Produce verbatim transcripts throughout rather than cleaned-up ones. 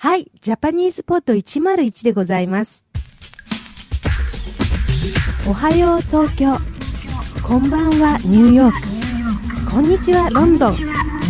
はい、ジャパニーズポッドいちまるいちでございます。おはよう東京、こんばんはニューヨーク、こんにちはロンドン。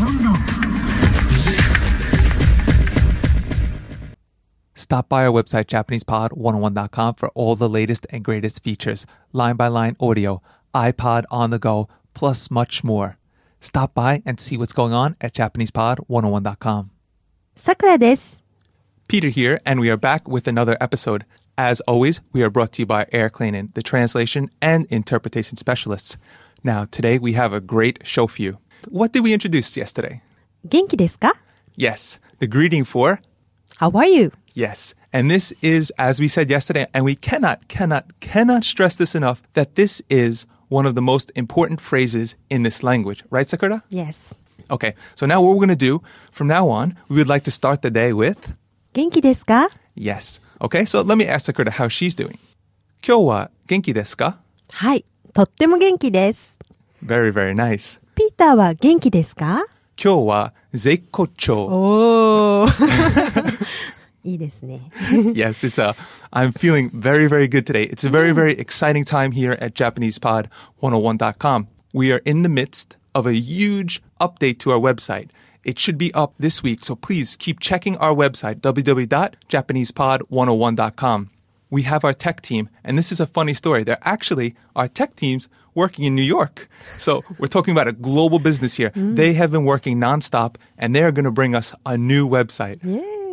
Stop by our website, Japanese Pod one oh one dot com, for all the latest and greatest features, line-by-line audio, iPod on the go, plus much more. Stop by and see what's going on at Japanese Pod one oh one dot com. さくらです。 Peter here, and we are back with another episode. As always, we are brought to you by Eric Klainen, the translation and interpretation specialists. Now, today we have a great show for you. What did we introduce yesterday? 元気ですか? Yes, the greeting for How are you? Yes, and this is, as we said yesterday, and we cannot, cannot, cannot stress this enough, that this is one of the most important phrases in this language. Right, Sakura? Yes. Okay, so now what we're going to do, from now on, we would like to start the day with 元気ですか? Yes. Okay, so let me ask Sakura how she's doing. 今日は元気ですか? はい、とっても元気です。 Very, very nice. ピーターは元気ですか? 今日は絶好調. おー。いいですね。 Yes, it's a, I'm feeling very, very good today. It's a very, very exciting time here at Japanese Pod one oh one dot com. We are in the midst of a huge update to our website. It should be up this week, so please keep checking our website, w w w dot japanese pod one oh one dot com. We have our tech team, and this is a funny story. They're actually our tech teams working in New York. So we're talking about a global business here. Mm. They have been working nonstop, and they're going to bring us a new website.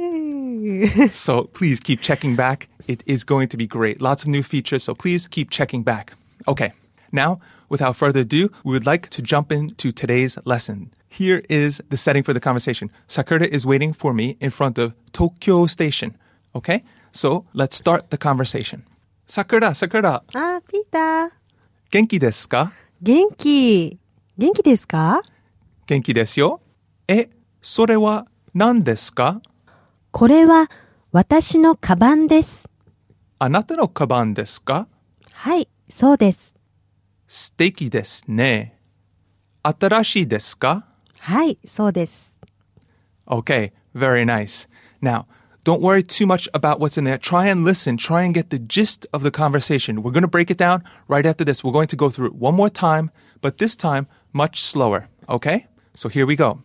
Yay! So please keep checking back. It is going to be great. Lots of new features, so please keep checking back. Okay, now, without further ado, we would like to jump into today's lesson. Here is the setting for the conversation. Sakura is waiting for me in front of Tokyo Station. Okay? So let's start the conversation. Sakura, Sakura. あ、ピーター。 元気ですか? 元気。元気ですか? 元気ですよ。え、それは何ですか? これは私のカバンです。 あなたのカバンですか? はい、そうです。 素敵ですね。新しいですか? はい、そうです。 Okay, very nice. Now, don't worry too much about what's in there. Try and listen. Try and get the gist of the conversation. We're going to break it down right after this. We're going to go through it one more time, but this time much slower. Okay? So here we go.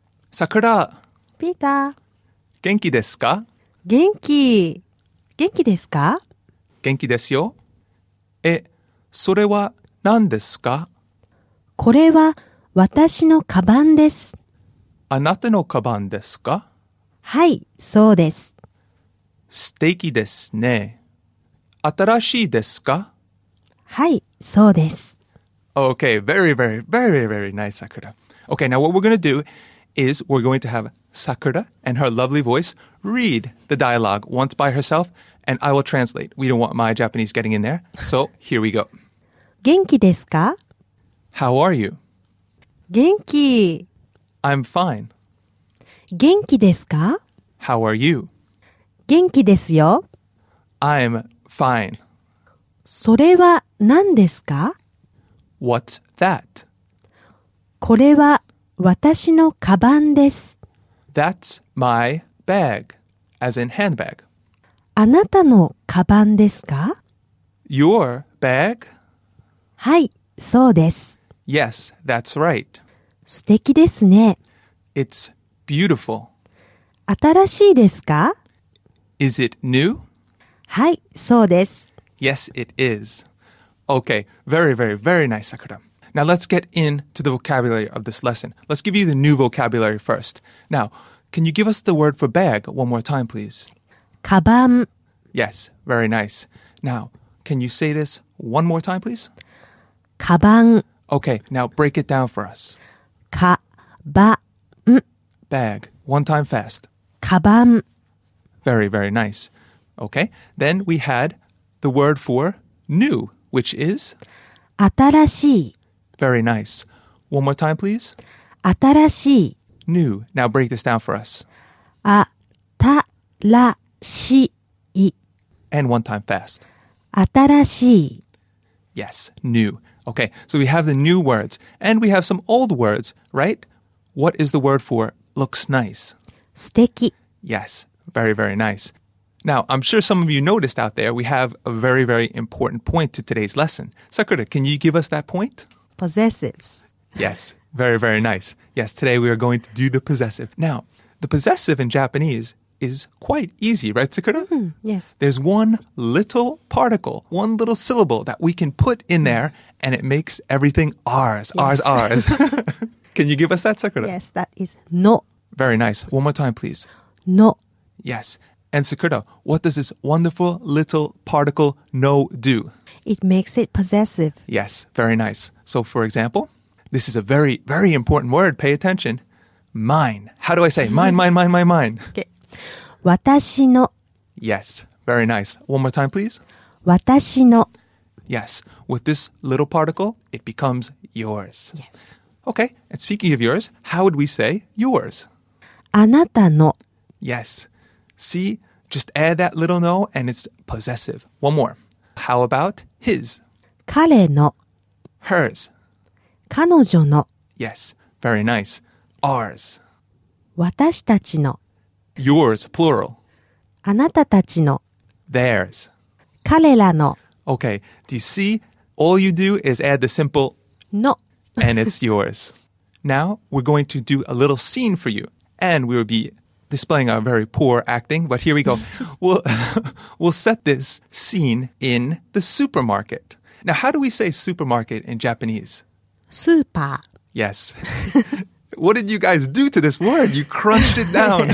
Sakura. ピーター。 元気ですか? 元気。元気ですか? 元気ですよ。え、それは何ですか? これは私のカバンです。 あなたのカバンですか? はい、そうです。 素敵ですね。新しいですか? はい、そうです。 Okay, very, very, very, very nice, Sakura. Okay, now what we're going to do is we're going to have Sakura and her lovely voice read the dialogue once by herself, and I will translate. We don't want my Japanese getting in there, so here we go. 元気ですか? How are you? 元気。 I'm fine. 元気ですか? How are you? 元気ですよ。 I'm fine. それは何ですか? What's that? これは私のカバンです。 That's my bag, as in handbag. あなたのカバンですか? Your bag? はい、そうです。 Yes, that's right. 素敵ですね。 It's beautiful. 新しいですか? Is it new? はい、そうです。 Yes, it is. Okay, very, very, very nice, Sakura. Now let's get into the vocabulary of this lesson. Let's give you the new vocabulary first. Now, can you give us the word for bag one more time, please? カバン。 Yes, very nice. Now, can you say this one more time, please? カバン。 Okay, now break it down for us. かばん。 Bag, one time fast. カバン。 Very, very nice. Okay, then we had the word for new, which is? 新しい。 Very nice. One more time, please. 新しい。 New. Now break this down for us. あたらしい。 And one time fast. 新しい。 Yes, new. Okay, so we have the new words, and we have some old words, right? What is the word for looks nice? 素敵。 Yes, Very, very nice. Now, I'm sure some of you noticed out there, we have a very, very important point to today's lesson. Sakura, can you give us that point? Possessives. Yes, very, very nice. Yes, today we are going to do the possessive. Now, the possessive in Japanese is quite easy, right, Sakura? Mm, yes. There's one little particle, one little syllable that we can put in there, and it makes everything ours, Yes. ours, ours. Can you give us that, Sakura? Yes, that is no. Very nice. One more time, please. No. Yes. And Sakura, what does this wonderful little particle no do? It makes it possessive. Yes, very nice. So, for example, this is a very, very important word. Pay attention. Mine. How do I say mine, mine, mine, mine, mine? Okay. 私の Yes, very nice. One more time, please. 私の Yes, with this little particle, it becomes yours. Yes. Okay, and speaking of yours, how would we say yours? あなたの Yes. See, just add that little no and it's possessive. One more. How about his? 彼の Hers. 彼女の Yes, very nice. Ours. 私たちの Yours, plural. あなたたちの Theirs. 彼らの Okay, do you see? All you do is add the simple の and it's yours. Now, we're going to do a little scene for you. And we will be displaying our very poor acting, but here we go. we'll, we'll set this scene in the supermarket. Now, how do we say supermarket in Japanese? スーパー Yes. What did you guys do to this word? You crunched it down.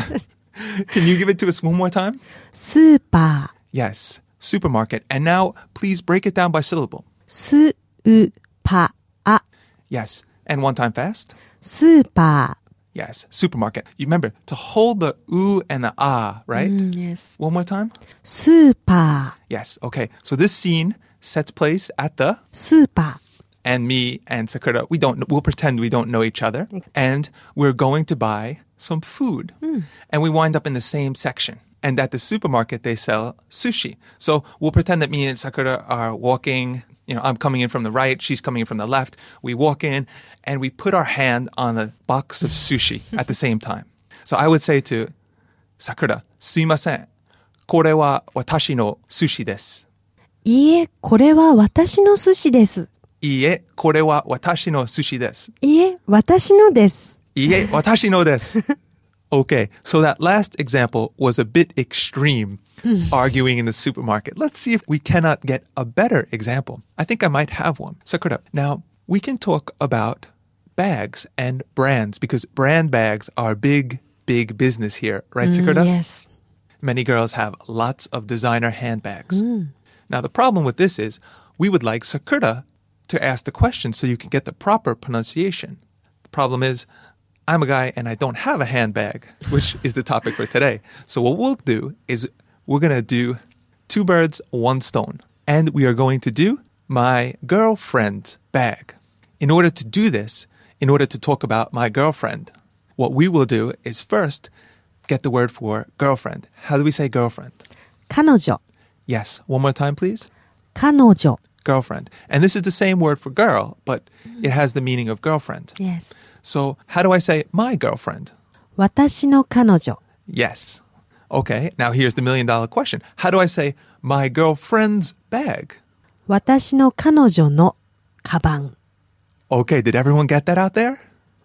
Can you give it to us one more time? スーパー Yes, supermarket. And now, please break it down by syllable. スーパー Yes. And one time fast. スーパ Yes, supermarket. You remember to hold the oo and the ah, right? ー Yes. One more time. スーパ Yes, okay. So this scene sets place at the, ースーパ and me and Sakura, we don't, we'll pretend we don't know each other. And we're going to buy some food. And we wind up in the same section. And at the supermarket, they sell sushi. So we'll pretend that me and Sakura are walking. You know, I'm coming in from the right, she's coming in from the left. We walk in and we put our hand on a box of sushi at the same time. So I would say to Sakura, すいません。これは私の寿司です。 ーいいえ、これは私の寿司です。 いいえ、これは私の寿司です。 いいえ、私のです。 いいえ、私のです。Okay, so that last example was a bit extreme, arguing in the supermarket. Let's see if we cannot get a better example. I think I might have one. Sakura, now we can talk about bags and brands because brand bags are big, big business here, right, Sakura? Yes. Many girls have lots of designer handbags. Now, the problem with this is we would like Sakura to ask the question so you can get the proper pronunciation. The problem is I'm a guy and I don't have a handbag, which is the topic for today. So what we'll do is we're going to do two birds, one stone. And we are going to do my girlfriend's bag. In order to do this, in order to talk about my girlfriend, what we will do is first get the word for girlfriend. How do we say girlfriend? 彼女 Yes. One more time, please. 彼女 Girlfriend. And this is the same word for girl, but it has the meaning of girlfriend. Yes. So how do I say my girlfriend? 私の彼女 Yes. Okay, now here's the million dollar question. How do I say my girlfriend's bag? 私の彼女のカバン Okay, did everyone get that out there?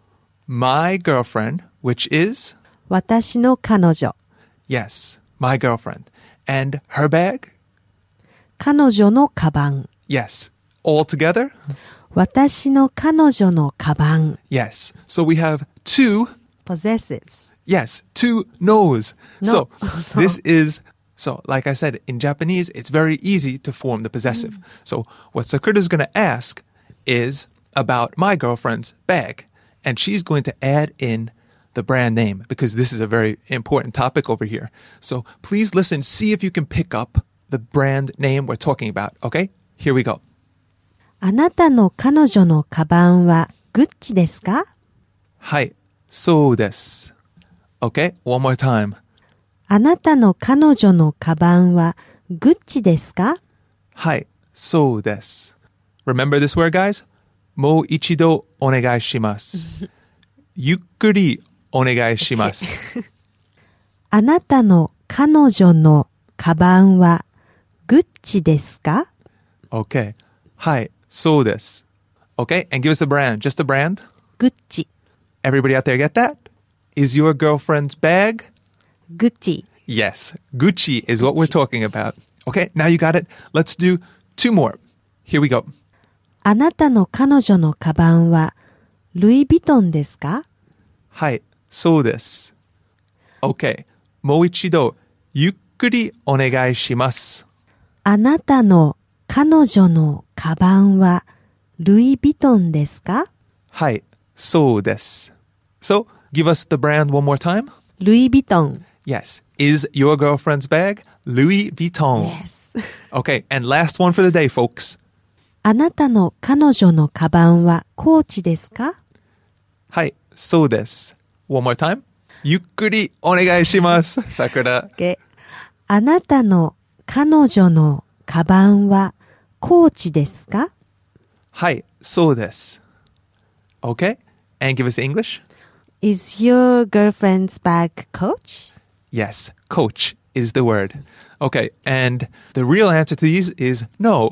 My girlfriend, which is? 私の彼女 Yes, my girlfriend. And her bag? 彼女のカバン Yes. All together? 私の彼女のカバン Yes. So we have two, Possessives yes, two no's. No. So this is, so like I said, in Japanese, it's very easy to form the possessive. So what Sakura is going to ask is about my girlfriend's bag. And she's going to add in the brand name because this is a very important topic over here. So please listen, see if you can pick up the brand name we're talking about. Okay? Here we go. あなたの彼女のカバンはグッチですか Hi. So this. Okay? One more time. あなたの彼女のカバンはグッチですか Hi. So this. Remember this word, guys? もう一度お願いします。ゆっくりお願いします。 あなたの彼女のカバンはグッチですか? Okay. Hi, so this. Okay, and give us the brand. Just the brand. グッチ Everybody out there get that? Is your girlfriend's bag? グッチ Yes, Gucci is what we're talking about. Okay, now you got it. Let's do two more. Here we go. あなたの彼女のカバンはルイ・ヴィトンですか? Hi, so this. Okay, もう一度ゆっくりお願いします。 あなたの彼女のカバンはルイ・ヴィトンですか? Hi, so this. So, give us the brand one more time. ルイ・ヴィトン Yes. Is your girlfriend's bag Louis Vuitton? Yes. Okay, and last one for the day, folks. あなたの彼女のカバンはコーチですか? Hi, so this. One more time. ゆっくりお願いします。Sakura. Okay. あなたの彼女のカバンはコーチですか? Hi, so this. Okay, and give us the English. Is your girlfriend's bag Coach? Yes, Coach is the word. Okay, and the real answer to these is no.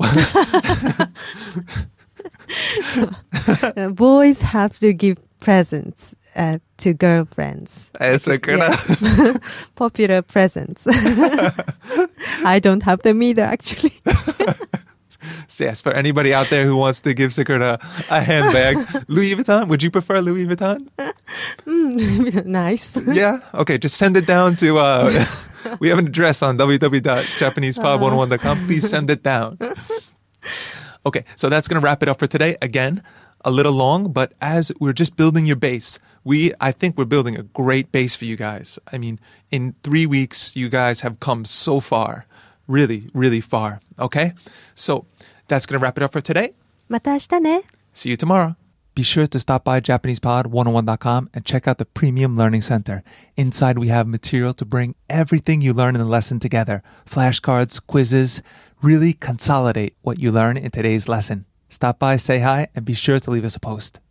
Uh, boys have to give presents uh, to girlfriends. Sakura. Yes. Popular presents. I don't have them either, actually. So yes, for anybody out there who wants to give Sakura a handbag, Louis Vuitton, would you prefer Louis Vuitton? Mm, nice. Yeah? Okay, just send it down to, uh, we have an address on w w w dot japanese pod one oh one dot com. Please send it down. Okay, so that's going to wrap it up for today. Again, a little long, but as we're just building your base, we, I think we're building a great base for you guys. I mean, in three weeks, you guys have come so far. Really, really far. Okay? So that's going to wrap it up for today. また明日ね. See you tomorrow. Be sure to stop by japanese pod one oh one dot com and check out the Premium Learning Center. Inside, we have material to bring everything you learn in the lesson together. Flashcards, quizzes, really consolidate what you learn in today's lesson. Stop by, say hi, and be sure to leave us a post.